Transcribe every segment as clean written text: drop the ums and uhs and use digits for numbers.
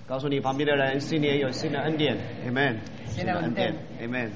告诉你旁边的人，新年有新的恩典 ，Amen。 新的恩典 ，Amen。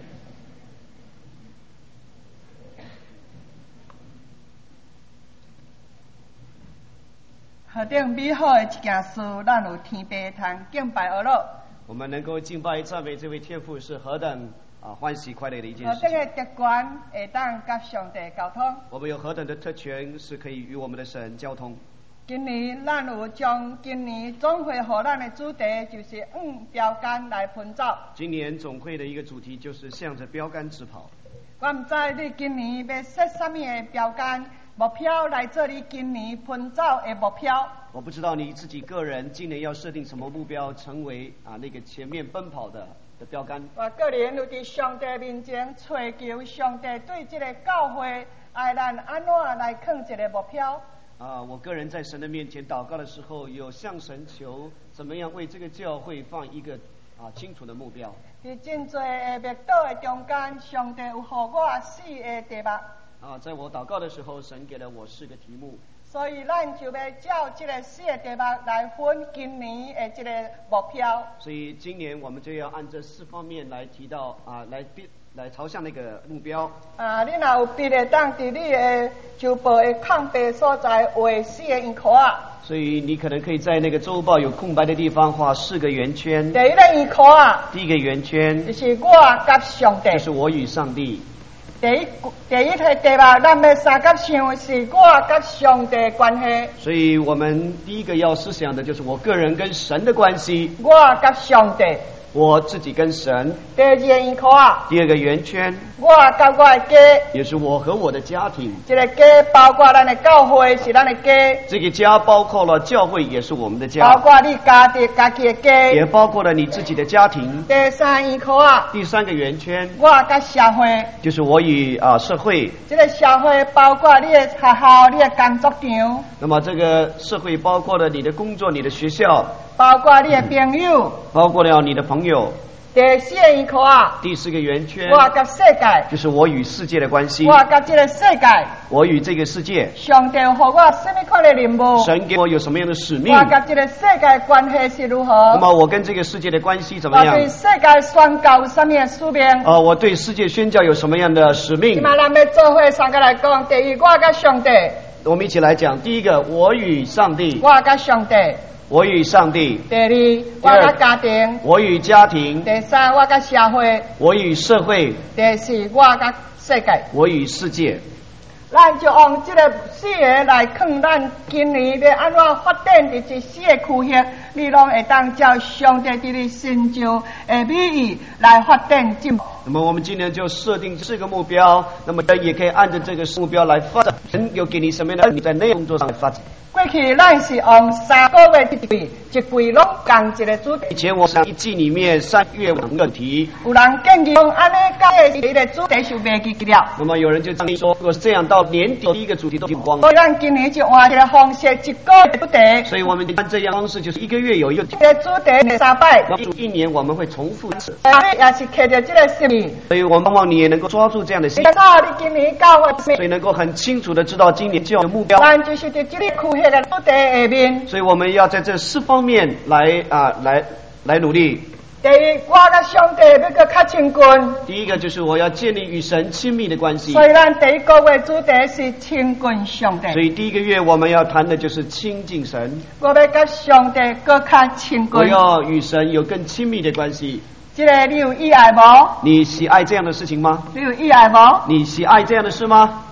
何等美好的一件事，咱有天父通敬拜阿乐。 我们能够敬拜赞美这位天父，是何等欢喜快乐的一件事情。 何等的特权会当甲上帝交通。 我们有何等的特权，是可以与我们的神交通。 今年咱有将今年总会予咱的主题，就是标杆来奔走。 今年总会的一个主题就是向着标杆直跑。 我唔知你今年要设什么的标杆目标来做你今年奔走的目标。 我不知道你自己个人今年要设定什么目标，成为那个前面奔跑的标杆。 我个人有伫上帝面前追求上帝对这个教会爱咱安怎来放一个目标。 我个人在神的面前祷告的时候，有向神求怎么样为这个教会放一个清楚的目标。 在真多的密道的中间，上帝有予我4个题目。 在我祷告的时候，神给了我4个题目。 所以咱就要照这个4个题目来分今年的这个目标。 所以今年我们就要按这4方面来提到来朝向那个目标。 你若有笔的，当伫你的周报的空白所在画4个圆圈啊。 所以你可能可以在那个周报有空白的地方画4个圆圈。 第一个圆圈啊， 第一个圆圈就是我甲上帝， 就是我与上帝。 第一个题目，咱要三角想是我甲上帝的关系。 所以我们第一个要思想的就是我个人跟神的关系。 我甲上帝。 我自己跟神。 第2个圆圈啊， 第2个圆圈， 我甲我的家， 也是我和我的家庭。 这个家包括咱的教会是咱的家， 这个家包括了教会，也是我们的家， 包括你家己的家， 也包括了你自己的家庭。 第3个圆圈啊， 第3个圆圈， 我甲社会， 就是我与社会。 这个社会包括你的学校、你的工作场。 那么这个社会包括了你的工作、你的学校， 包括你的朋友， 包括了你的朋友。 第4个圆圈啊， 第4个圆圈， 我甲世界， 就是我与世界的关系。 我甲这个世界， 我与这个世界。 上帝予我什么款的任务？ 神给我有什么样的使命？ 我甲这个世界关系是如何？ 那么我跟这个世界的关系怎么样？ 我对世界宣告有什么样的使命？ 我对世界宣教有什么样的使命？ 今嘛咱要做伙三个来讲，第一，我甲上帝。 我们一起来讲，第一个，我与上帝。 我甲上帝。 我与上帝。 第2，我甲家庭。 我与家庭。 第3，我甲社会。 我与社会。 第4，我甲世界。 我与世界。 咱就用这个4个来看，咱今年要安怎发展的这4个区域，你拢会当照上帝伫你心中的美意来发展进步。 那么我们今年就设定4个目标，那么也可以按照这个目标来发展。神有给你什么样的你在内容工作上来发展？ 过去咱是用3个月一季拢讲一个主题。 以前我是一季里面3月5个主题。 有人建议讲安尼讲一个主题就袂记了。 那么有人就建议说，如果是这样，到年底第一个主题都忘所以咱今年就换一个方式，一个主题。 所以我们按这样方式，就是1个月有一个这个主题3摆。 1年我们会重复一次。 也是刻着这个心意。 所以我们盼望你也能够抓住这样的心。 你今年教会， 所以能够很清楚的知道今年教会的目标。 咱就是在这里区域的主题下面。 所以我们要在这4方面来努力。 第一，我甲上帝要个较亲近。 第一个就是我要建立与神亲密的关系。 所以咱第一个月主题是亲近上帝。 所以第1个月我们要谈的就是亲近神。 我要甲上帝更较亲近。 我要与神有更亲密的关系。 这个你有意爱无？ 你喜爱这样的事情吗？ 你有意爱无？ 你喜爱这样的事吗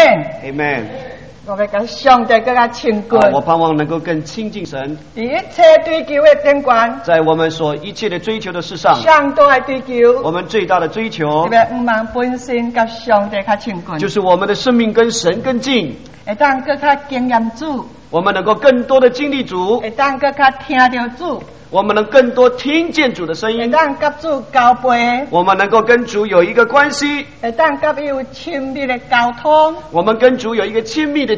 ？Amen。我要甲上帝更加亲近。 我盼望能够更亲近神。 一切追求的顶端， 在我们所一切的追求的事上， 上大的追求， 我们最大的追求， 特别唔望本身甲上帝较亲近， 就是我们的生命跟神更近， 会当更加经验主， 我们能够更多的经历主， 会当更加听到主。 我们能更多听见主的声音， 让跟主交陪， 我们能够跟主有一个关系， 让跟有亲密的交通， 我们跟主有一个亲密的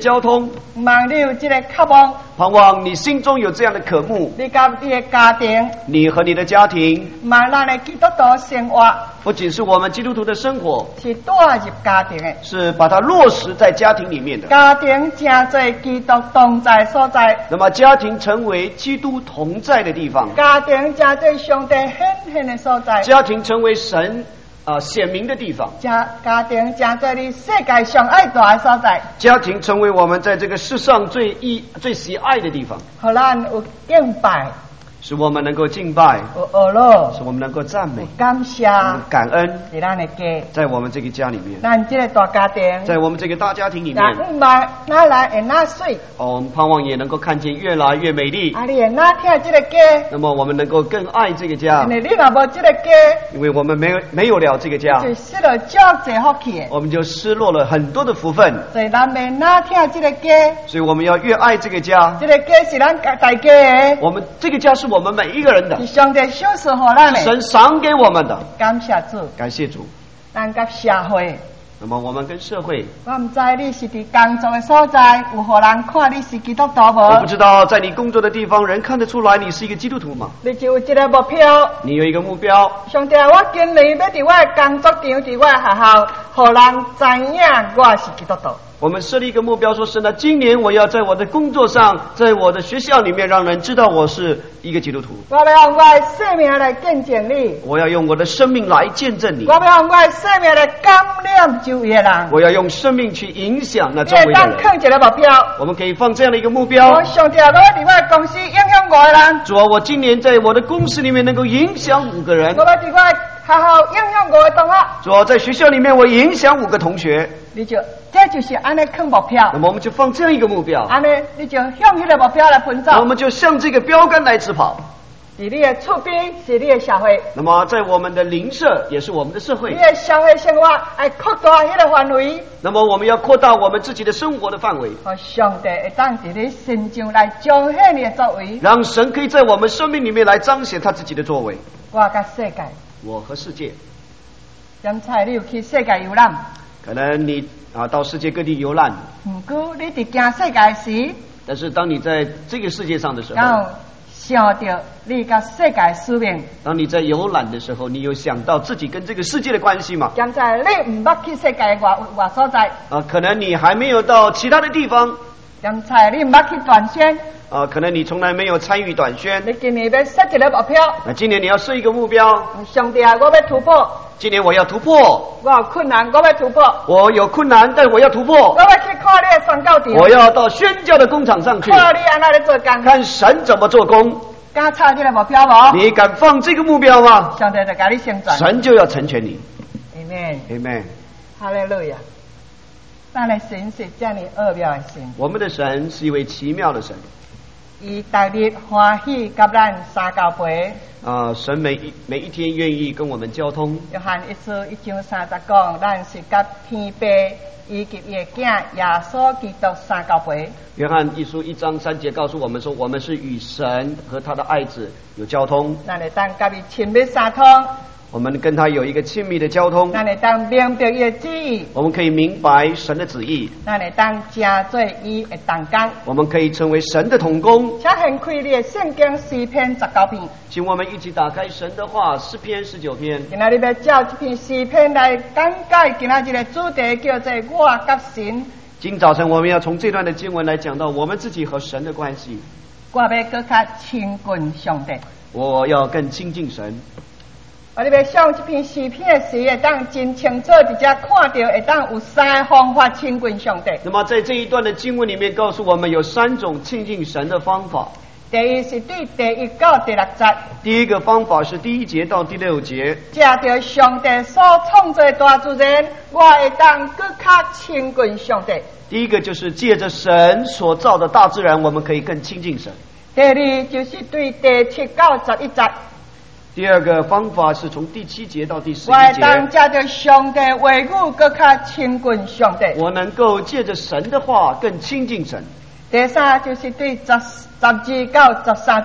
交通， 望你有这个渴望， 盼望你心中有这样的渴慕， 你甲你的家庭， 你和你的家庭， 望咱的基督徒生活不仅是我们基督徒的生活， 是带入家庭的， 是把它落实在家庭里面的。 家庭真做基督同在所在， 那么家庭成为基督同在的地方， 家庭真做上帝显现的所在， 家庭成为神显明的地方， 家庭真做你世界上爱大的所在， 家庭成为我们在这个世上最喜爱的地方， 互咱有敬拜， 使我们能够敬拜， 有学乐， 使我们能够赞美有感谢， 感恩， 在咱的家， 在我们这个家里面， 咱这个大家庭， 在我们这个大家庭里面， 哪来会哪水？ 我们盼望也能够看见越来越美丽。 你会哪听这个家？ 那么我们能够更爱这个家， 因为你若无这个家， 因为我们没有了这个家， 就失了足侪福气的。 我们就失落了很多的福分。 所以咱要哪听这个家？ 所以我们要越爱这个家。 这个家是咱大家的。 我们这个家是我们每一个人的。 是上帝赏赐给咱的， 神赏给我们的。 感谢主， 感谢主。 咱甲社会， 那么我们跟社会， 我唔知你是伫工作的所在，有互人看你是基督徒无？ 我不知道在你工作的地方，人看得出来你是一个基督徒吗？ 你就有一个目标， 你有一个目标。 上帝，我今年要伫我的工作场，伫我的学校，互人知影我是基督徒。 我们设立一个目标，说神啊，今年我要在我的工作上，在我的学校里面，让人知道我是一个基督徒。 我要用我的生命来见证你。 我要用我的生命来见证你。 我要用我的生命来感染周围的人。 我要用生命去影响那周围的人。 你放一个目标， 我们可以放这样的一个目标。 我上帝，我要伫我的公司影响5个人。 主啊，我今年在我的公司里面能够影响5个人。 我要伫我的学校影响5个同学。 主啊，在学校里面我影响5个同学。 这就是安尼看目标。 那么我们就放这样一个目标。 安尼你就向迄个目标来奔走。 那我们就向这个标杆来直跑。 是你的厝边，是你的社会。 那么在我们的邻舍，也是我们的社会。 你的社会生活要扩大迄个范围。 那么我们要扩大我们自己的生活的范围。 和上帝会当伫你身上来彰显你的作为。让神可以在我们生命里面来彰显他自己的作为。 我甲世界。 我和世界。 现在你有去世界游览？ 可能你到世界各地游览。 不过你伫行世界时， 但是当你在这个世界上的时候， 想到你甲世界使命。当你在游览的时候，你有想到自己跟这个世界的关系吗？ 现在你唔捌去世界外所在。 可能你还没有到其他的地方。 现在你唔捌去短宣。 可能你从来没有参与短宣。 你今年要设一个目标。 今年你要设一个目标。 上帝啊，我要突破。 今年我要突破。 我有困难，我要突破。 我有困难，但我要突破。 我要去看你的宣教场。 我要到宣教的工厂上去。 看你安那咧做工。 看神怎么做工。 敢插这个目标无？ 你敢放这个目标吗？ 上帝就给你成全。 神就要成全你。 Amen。 Amen。 哈利路亚。咱的神是这样奥妙的神。 我们的神是一位奇妙的神。 伊逐日欢喜甲咱相交陪。 神每一天愿意跟我们交通。 约翰一书1章30讲，咱是甲天父以及伊的囝耶稣基督相交陪。 约翰一书1章3节告诉我们说，我们是与神和他的爱子有交通。 咱会当甲伊亲密相通。 我们跟他有一个亲密的交通。 咱会当明白伊的旨意。 我们可以明白神的旨意。 咱会当成做伊的同工。 我们可以成为神的同工。 请掀开你的圣经诗篇19篇。 请我们一起打开神的话，诗篇19篇。 今仔日要照这篇诗篇来讲解今仔日的主题，叫做我甲神。 今早晨我们要从这段的经文来讲到我们自己和神的关系。 我要更加亲近上帝。 我要更亲近神。 我哋要上这篇诗篇的时，会当真清楚伫遮看到，会当有3个方法亲近上帝。 那么在这一段的经文里面，告诉我们有3种亲近神的方法。 第一是对第1到第6节。 第一个方法是第1节到第6节。 借着上帝所创造的大自然，我会当更加亲近上帝。 第一个就是借着神所造的大自然，我们可以更亲近神。 第二就是对第7到11节。 第二个方法是从第7节到第11节。 我会当借着上帝话语更加亲近上帝。 我能够借着神的话更亲近神。 第三就是对12到13节。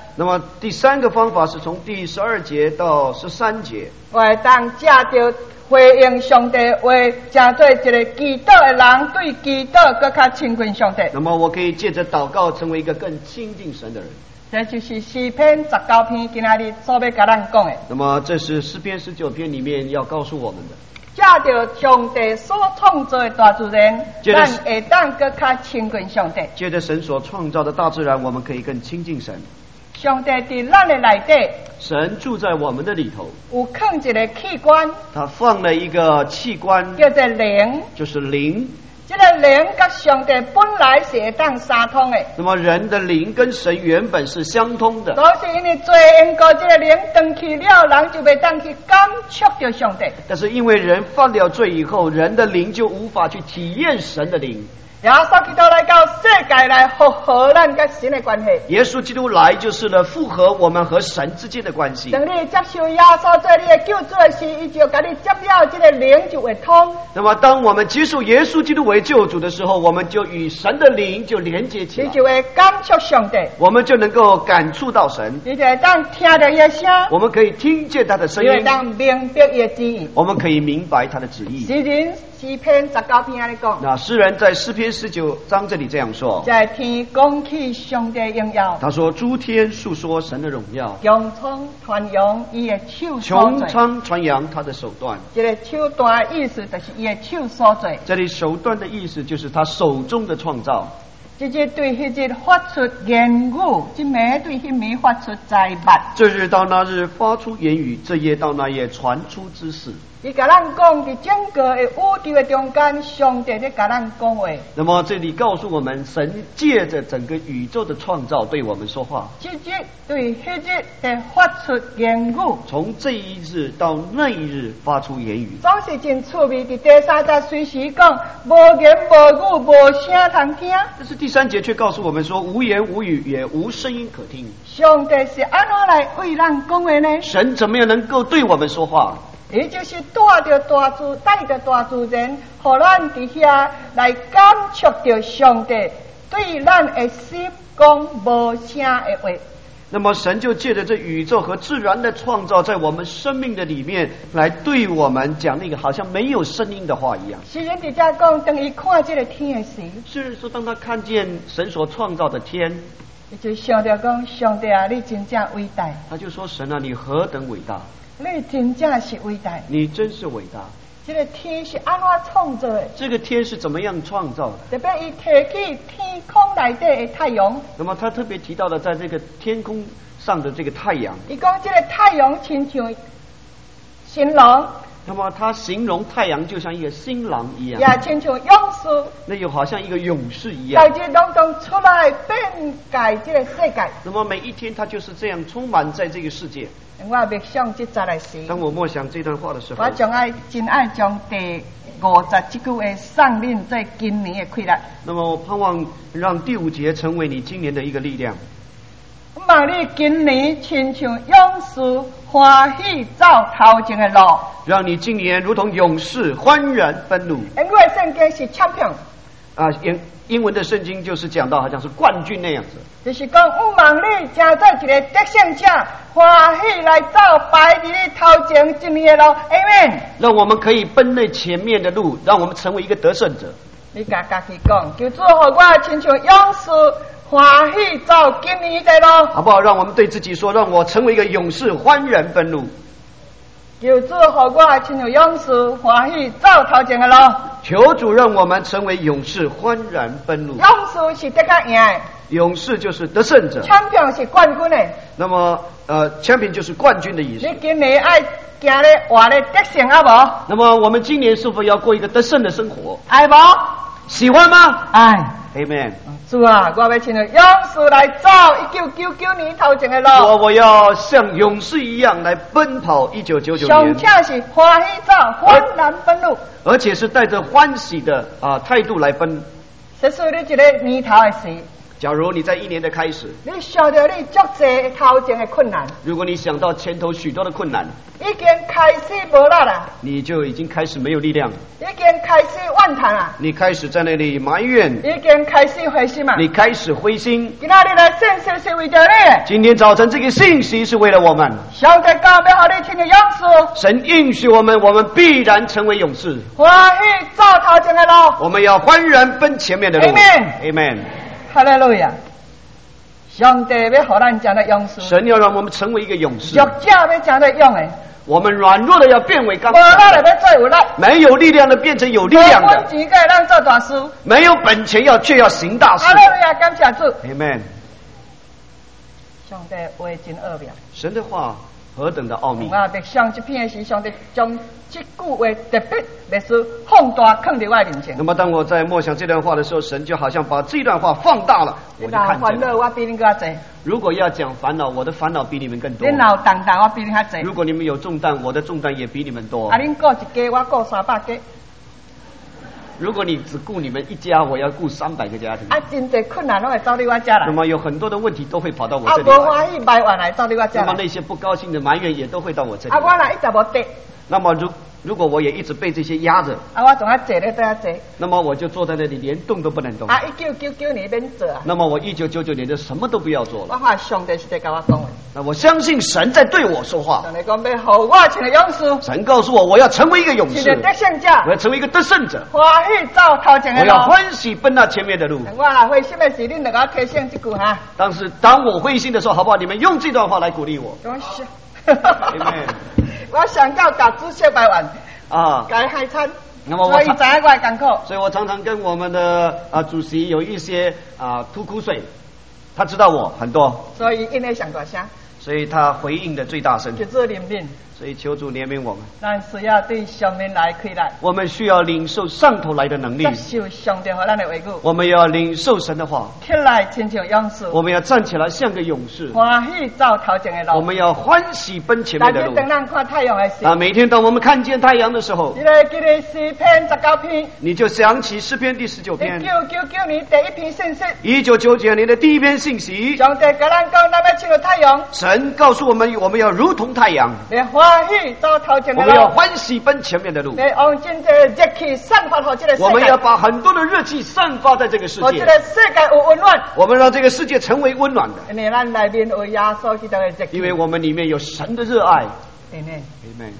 那么第三个方法是从第12节到13节， 我会当借着回应上帝话，成做一个祈祷的人，对祈祷更较亲近上帝。 那么我可以借着祷告成为一个更亲近神的人。 这就是诗篇19篇今仔日所要甲咱讲的。 那么这是诗篇19篇里面要告诉我们的。 借着上帝所创造的大自然，咱会当更较亲近上帝。 借着神所创造的大自然，我们可以更亲近神。 上帝伫咱的内底， 神住在我们的里头， 有放一个器官， 他放了一个器官， 叫做灵， 就是灵。 这个灵跟上帝本来是会当相通的。 那么人的灵跟神原本是相通的， 都是因为罪因果，这个灵断去了，人就袂当去感触到上帝。 但是因为人犯了罪以后，人的灵就无法去体验神的灵。 耶稣基督来到世界来复合咱跟神的关系。 耶稣基督来就是了复合我们和神之间的关系。 等你接受耶稣做你的救主的时，伊就给你接了，这个灵就会通。 那么当我们接受耶稣基督为救主的时候，我们就与神的灵就连接起来， 你就会感触上帝， 我们就能够感触到神， 你就会当听到伊的声， 我们可以听见他的声音， 你会当明白伊的旨意， 我们可以明白他的旨意。 诗人诗篇19篇安尼讲， 那诗人在诗篇19章这里这样说： 在天讲起上帝荣耀， 他说诸天述说神的荣耀， 穹苍传扬伊的手所穹做。 苍传扬他的手段。 这个手段的意思就是伊的手所做， 这里手段的意思就是他手中的创造。 这日对迄日发出言语，这暝对迄暝发出财物。 这日到那日发出言语，这夜到那夜传出知识。 伊甲咱讲，伫整个的宇宙的中间，上帝在甲咱讲话。 那么这里告诉我们，神借着整个宇宙的创造对我们说话。 这日对迄日的发出言语， 从这一日到那一日发出言语， 总是真趣味。伫第3节随时讲，无言无语，无声通听。 但是第3节却告诉我们说，无言无语，也无声音可听。 上帝是安怎来为咱讲话呢？ 神怎么样能够对我们说话？ 也就是带着大自然，互咱伫遐来感触到上帝对咱的心讲无声的话。 那么神就借着这宇宙和自然的创造，在我们生命的里面来对我们讲那个好像没有声音的话一样。 诗人伫遮讲，当伊看这个天的时， 是说当他看见神所创造的天， 伊就想着讲，上帝啊，你真正伟大！ 他就说：神啊，你何等伟大！ 你真正是伟大！ 你真是伟大！ 这个天是安怎创造的？ 这个天是怎么样创造的？ 特别伊提起天空内底的太阳。 那么他特别提到的，在这个天空上的这个太阳。 伊讲这个太阳亲像新郎。 那么他形容太阳就像一个新郎一样， 也亲像勇士， 那又好像一个勇士一样， 在这当中出来变改这个世界。 那么每一天他就是这样充满在这个世界。 我默想这节的时， 当我默想这段话的时候， 我真爱将第50这句话送恁在今年的快乐。 那么我盼望让第5节成为你今年的一个力量。 我望你今年亲像勇士欢喜走头前的路， 让你今年如同勇士欢然奔路。 因为圣经是 champion 啊，英文的圣经就是讲到好像是冠军那样子， 就是讲我望你成做一个得胜者，欢喜来走排伫你头前一年的路 ，Amen。 让我们可以奔那前面的路，让我们成为一个得胜者。 你家己讲，求主互我亲像勇士欢喜走今年的路， 好不好？让我们对自己说，让我成为一个勇士，欢然奔路。 求主互我亲像勇士欢喜走头前的路。 求主让我们成为勇士，欢然奔路。 勇士是得较赢的， 勇士就是得胜者。 champion是冠军的。 那么champion 就是冠军的意思。 你今年爱行咧活咧得胜啊无？ 那么我们今年是否要过一个得胜的生活？ 爱无？ 喜欢吗？ 爱。 Amen。 主啊，我要亲像勇士来走1999年头前的路。 我要像勇士一样来奔跑1999年。 上恰是欢喜走，欢然奔路， 而且是带着欢喜的态度来奔。 这是你一个年头的时。 假如你在一年的开始， 你想到你足济头前的困难， 如果你想到前头许多的困难， 已经开始无力啦， 你就已经开始没有力量， 已经开始怨叹啦， 你开始在那里埋怨， 已经开始灰心嘛。 你开始灰心。 今仔日来信息是为着你， 今天早晨这个信息是为了我们。 上帝讲要予你成为勇士， 神应许我们必然成为勇士。 欢喜走头前的路。 我们要欢然奔前面的路。Amen。 哈利路亚！上帝要予咱成为勇士， 神要让我们成为一个勇士。 弱者要成为勇的， 我们软弱的要变为刚无强力的要做有力， 没有力量的变成有力量的， 无本钱该让做大事， 没有本钱却要行大事。 哈利路亚！感谢主。 Amen。 上帝话真奥妙， 神的话何等的奥秘！ 我读上这篇的时，上帝将这句话特别历史放大，放在我面前。 那么，当我在默想这段话的时候，神就好像把这段话放大了，我就看见烦恼了。 我比你更多， 如果要讲烦恼，我的烦恼比你们更多。 恁有重担，我比你较多。 如果你们有重担，我的重担也比你们多。 啊，恁顾一家，我顾300家。 如果你只顾你们一家，我要顾300个家庭。 啊，真侪困难拢会走你我家来。 那么有很多的问题都会跑到我啊， 这里来。 无欢喜埋怨来走你我家来。 那么那些不高兴的埋怨也都会到我这里啊， 来。 我若一直无得。 那么如果我也一直被这些压着， 啊，我总要坐咧，都要坐。 那么我就坐在那里连动都不能动。 啊，1999年免做啊。 那么我1999年就什么都不要做了。 我看上帝是在跟我讲的。 那我相信神在对我说话。 上帝讲要互我成为勇士。 神告诉我要成为一个勇士， 成为得胜者。 我要成为一个得胜者。 欢喜走头前的路。 我要欢喜奔那前面的路。 我若灰心的时，恁就给我提醒这句哈。 但是当我灰心的时候，好不好？你们用这段话来鼓励我。Amen。 我想到甲主席埋怨啊， 该害惨。 那么所以知影我的艰苦。 所以我常常跟我们的主席有一些吐苦水，他知道我很多， 所以因为上大声， 所以他回应的最大声。 求主怜悯， 所以求主怜悯我们。 咱需要对上面来开来， 我们需要领受上头来的能力， 接受上帝和咱的话语。 我们要领受神的话， 起来亲像勇士， 我们要站起来像个勇士， 欢喜走头前的路。 我们要欢喜奔前面的路。 当咱看太阳的时， 每天当我们看见太阳的时候， 你来记得诗篇19篇， 你就想起诗篇第19篇 1999年第一篇信息 ，1999年的第一篇信息。 上帝跟咱讲，咱要亲像太阳。 神告诉我们，我们要如同太阳， 来欢喜走头前的路。 我们要欢喜奔前面的路。 来用真正的热气散发到这个世界。 我们要把很多的热气散发在这个世界， 这个世界有温暖。 我们让这个世界成为温暖的。 因为咱里面有耶稣基督的热气， 因为我们里面有神的热爱。 Amen。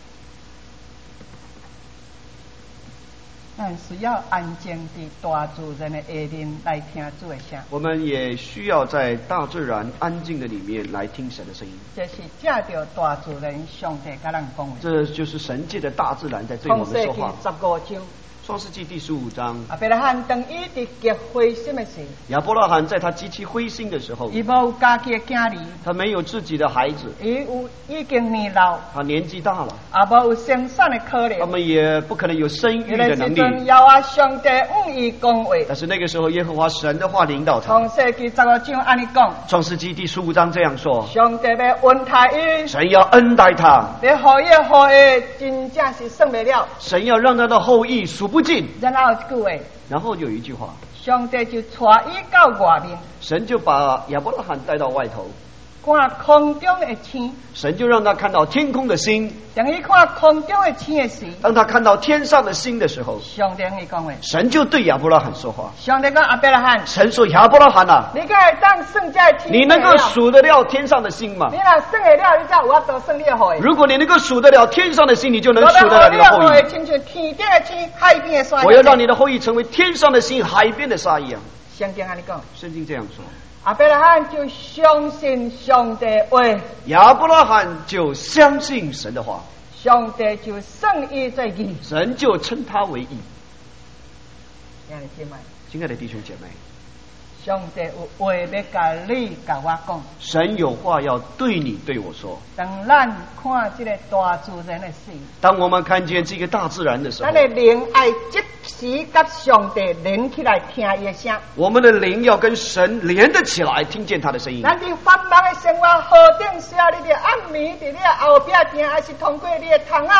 咱需要安静地大自然的下面来听主的声。 我们也需要在大自然安静的里面来听神的声音。 这是借着大自然上帝跟咱讲的。 这就是神界的大自然在对我们说话。 15章。 创世纪第15章。 亚伯拉罕当伊伫极灰心的时， 亚伯拉罕在他极其灰心的时候， 伊无家己的囝儿， 他没有自己的孩子， 已经年老， 他年纪大了， 也无有生产的可能， 他们也不可能有生育的能力。 要啊，上帝伊讲话， 但是那个时候耶和华神的话领导他。 创世纪15章安尼讲， 创世纪第15章这样说： 上帝要恩待伊， 神要恩待他， 要互伊的后裔真正是算不了， 神要让他的后裔数不尽。 然后有一句话， 上帝就带伊到外面， 神就把亚伯拉罕带到外头， 看空中的星， 神就让他看到天空的星。 当伊看空中的星的时， 当他看到天上的星的时候， 上帝伊讲话， 神就对亚伯拉罕说话。 上帝讲亚伯拉罕， 神说亚伯拉罕啊， 你可以当算这天， 你能够数得了天上的星吗？ 你若算得了，你才有法度算你的后裔。 如果你能够数得了天上的星，你就能数得了你的后裔。 亲像天顶的天，海边的沙。 我要让你的后裔成为天上的星，海边的沙一样。 圣经安尼讲， 圣经这样说。 亚伯拉罕就相信上帝话， 亚伯拉罕就相信神的话， 上帝就算伊做义， 神就称他为义。亲爱的弟兄姐妹， 上帝有话要甲你甲我讲， 神有话要对你对我说。 当咱看这个大自然的事， 当我们看见这个大自然的时候， 咱的灵爱即时甲上帝连起来听伊的声， 我们的灵要跟神连得起来，听见他的声音。 咱伫繁忙的生活河顶下，你的暗暝伫你的后壁听，还是通过你的窗啊，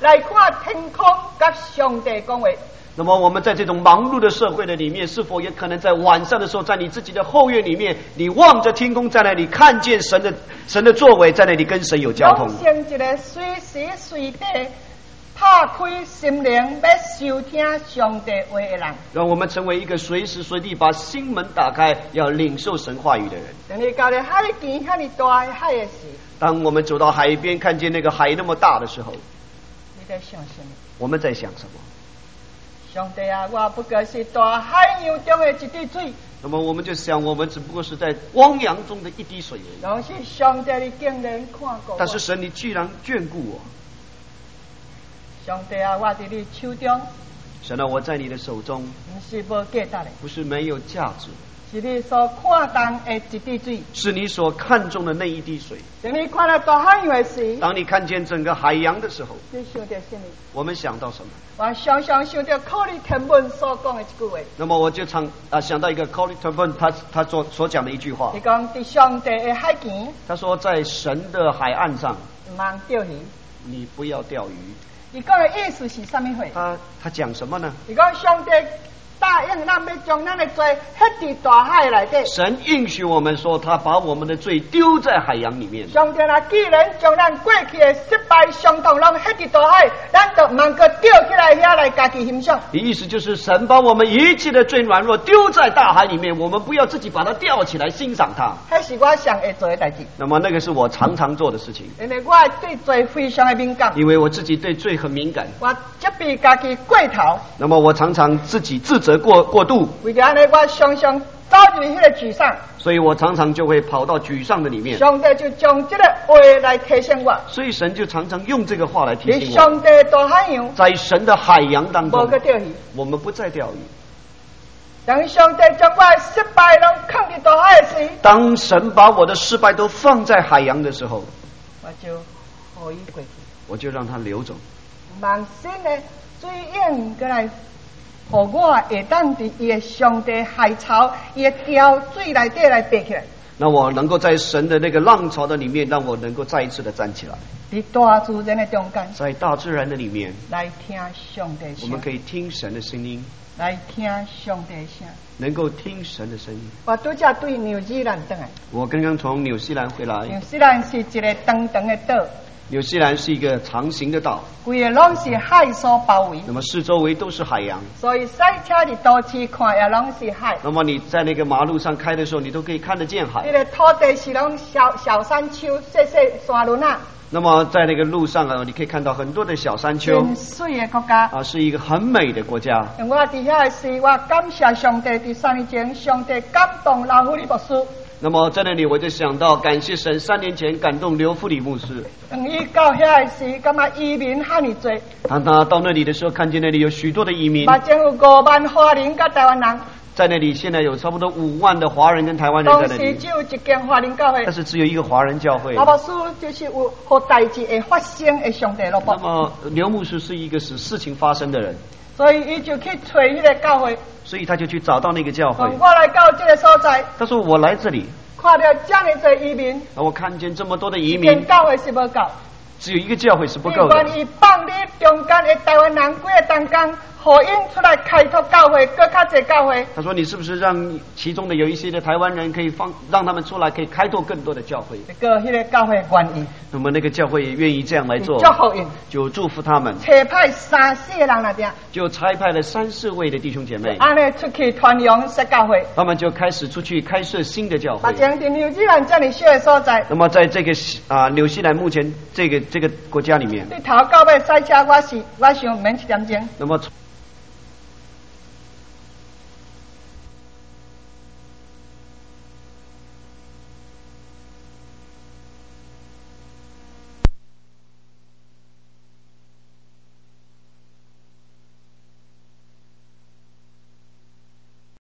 来看天空甲上帝讲话。 那么我们在这种忙碌的社会的里面，是否也可能在晚上的时候，在你自己的后院里面，你望着天空，在那里看见神的作为，在那里跟神有交通。 养成一个随时随地打开心灵，要收听上帝话的人。 让我们成为一个随时随地把心门打开，要领受神话语的人。 当你到了海边，遐尼大的海的时， 当我们走到海边，看见那个海那么大的时候， 你在想什么？ 我们在想什么？ 上帝啊，我不过是大海洋中的一滴水。 那么我们就想，我们只不过是在汪洋中的一滴水而已。 然后是上帝你竟然看过我。 但是神，你居然眷顾我。 上帝啊，我在你手中。 神啊，我在你的手中， 不是无价值的， 不是没有价值， 是你所看重的一滴水， 是你所看重的那一滴水。 当你看到大海洋的时， 当你看见整个海洋的时候， 你想到什么？ 我们想到什么？ 我常常想到考利天文所讲的一句话。 那么我就想到一个 Colin Turpin 他所讲的一句话。 你讲在上帝的海边， 他说在神的海岸上， 唔通钓鱼。 你不要钓鱼。 你讲的意思是什么话？ 他讲什么呢？ 你讲上帝答应咱要将咱的罪ฮ็伫大海内底。 神应许我们说，他把我们的罪丢在海洋里面。 上帝啊，既然将咱过去的失败伤痛拢ฮ็伫大海，咱就唔通个钓起来遐来家己欣赏。 意思就是神把我们一切的罪软弱丢在大海里面，我们不要自己把它钓起来欣赏它。 迄是我常会做的代志。 那么那个是我常常做的事情。 因为我对罪非常的敏感。 因为我自己对罪很敏感。 我责备家己过头。 那么我常常自己自责过度。 为了安尼，我常常走入迄个沮丧。 所以我常常就会跑到沮丧的里面。 上帝就将这个话来提醒我。 所以神就常常用这个话来提醒我。 上帝大海洋， 在神的海洋当中， 无个钓鱼， 我们不再钓鱼。 当上帝将我的失败拢放在大海时， 当神把我的失败都放在海洋的时候， 我就可以过去， 我就让它流走。 万新的水涌过来，互我会当伫伊的上帝海潮，伊的潮水内底来爬起来。 那我能够在神的那个浪潮的里面，让我能够再一次的站起来。 在大自然的中间， 在大自然的里面， 来听上帝的声， 我们可以听神的声音， 来听上帝的声， 能够听神的声音。 我拄则对纽西兰回来。 我刚刚从纽西兰回来。 纽西兰是一个长长的岛。 纽西兰是一个长形的岛， 规个拢是海所包围。 那么四周围都是海洋， 所以赛车伫都市看也拢是海。 那么你在那个马路上开的时候，你都可以看得见海。 这个土地是拢小山丘、细细山轮啊。 那么在那个路上啊，你可以看到很多的小山丘。 真水的国家啊，是一个很美的国家。 我伫遐时，我感谢上帝，伫3年前，上帝感动老夫的牧师。 那么在那里，我就想到感谢神，3年前感动刘富里牧师。 伊到遐时，感觉移民遐尼多。 当他到那里的时候，看见那里有许多的移民。 目前有5万华人甲台湾人。 在那里，现在有差不多5万的华人跟台湾人在那里。 当时只有一间华人教会， 但是只有一个华人教会。 老牧师就是有好代志会发生的上帝萝卜。 那么刘牧师是一个使事情发生的人， 所以伊就去找迄个教会。 所以他就去找到那个教会。 我来到这个所在。 他说我来这里。 看到这样的移民， 我看见这么多的移民， 教会是不够， 只有一个教会是不够的。 关于放你中间的台湾人，几个当工，互因出来开拓教会，更较侪教会。 他说：“你是不是让其中的有一些的台湾人可以让他们出来，可以开拓更多的教会？” 那个教会愿意。 那么那个教会也愿意这样来做，就祝福他们。 差派3、4个人来点， 就差派了3、4位的弟兄姐妹， 安尼出去传扬设教会。 他们就开始出去开设新的教会。 目前在纽西兰这里小的所在。 那么在这个纽西兰目前这个国家里面， 对头到尾赛车我想免1点钟。 那么